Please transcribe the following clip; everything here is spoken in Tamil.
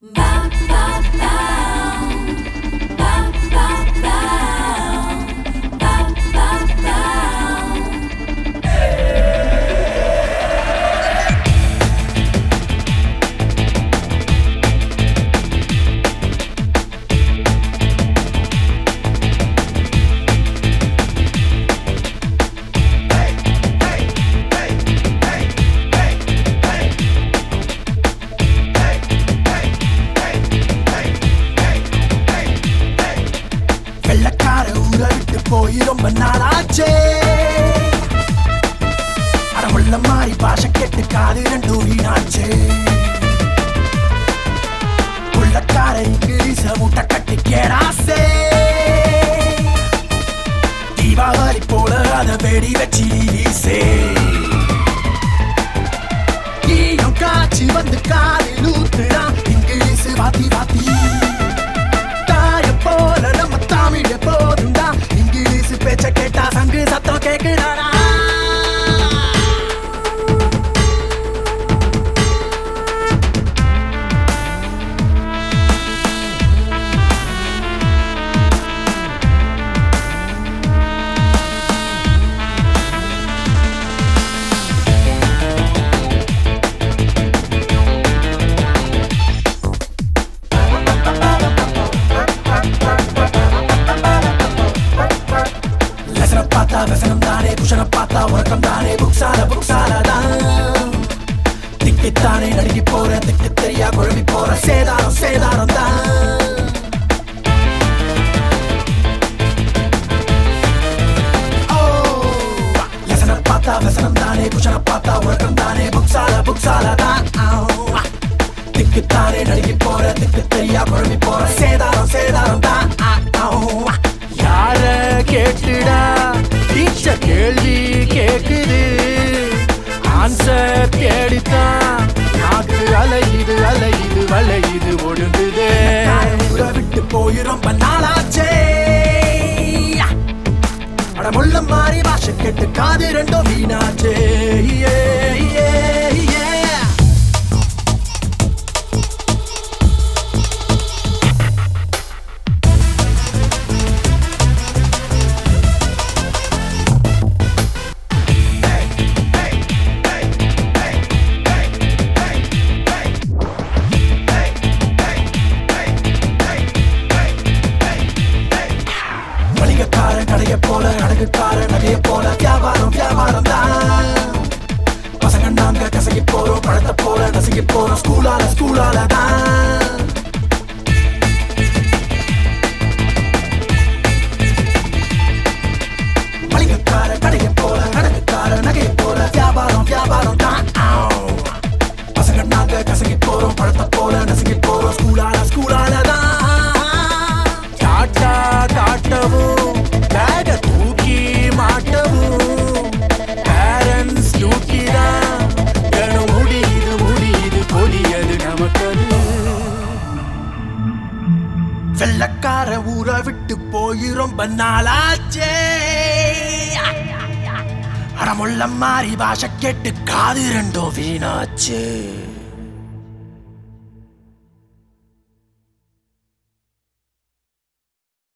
போய் ரொம்ப நாளாச்சே அடமுள்ள மாறி பாஷை கேட்டு காது ரெண்டும் வீணாச்சே உள்ளக்கார இங்கிலீஷ முட்டை கட்டி கேடாசே தீபாவளி போல அத வெடி வச்சு வீசே ஈயம் காட்சி வந்து காலில் ஊத்துறான் இங்கிலீஷ் வாத்தி வாத்தி தாய போல நம்ம தமிழ போதுண்டா இங்கிலீஷ் பேச்ச கேட்டா சங்கு சத்தம் கேக்குறானா வசனம் தானே புஷனை பார்த்தா உறக்கம் தானே புக்ஸால தான் திக்கித்தானே நடுங்கி போற திக்கு தெரியா குழம்பி போற சேதாரம் தான் லெசனை பார்த்தா வசனம் தானே புஷனை பார்த்தா உறக்கம் தானே புக்ஸால தான் திக்கித்தானே நடுங்கி போற திக்கு தெரியா குழம்பி போற சேதாரம் தான் யார கேட்டுடா கேள்வி கேக்குது ஆன்சர் தேடித்தான் நாக்கு அலையுது வளையுது ஒழுங்குது விட்டு போய் ரொம்ப நாளாச்சே அடமுள்ள மாறி பாஷை கேட்டு காது ரெண்டும் வீணாச்சே கடைய போல அழகுக்கார நகைய போல வியாபாரம் தான் பசங்க நாங்க கசகி போறோம் பழத்தை போல நசுங்கி போறோம் ஸ்கூலால தான் மளிகைக்கார கடைய போல அழகுக்கார நகைய போல வியாபாரம் தான் பசங்க நாங்க கசகி போறோம் பழத்தை போல நசுங்கி போறோம் ஸ்கூலால தான் காட்டவும் பேக தூக்கி மாட்டவும் பேரண்ட்ஸ் தூக்கிதான் கணம் முடியுது பொடியது நமக்கு வெள்ளக்கார ஊரை விட்டு போய் ரொம்ப நாளாச்சே அடமுள்ள மாறி பாஷை கேட்டு காது ரெண்டோ வீணாச்சு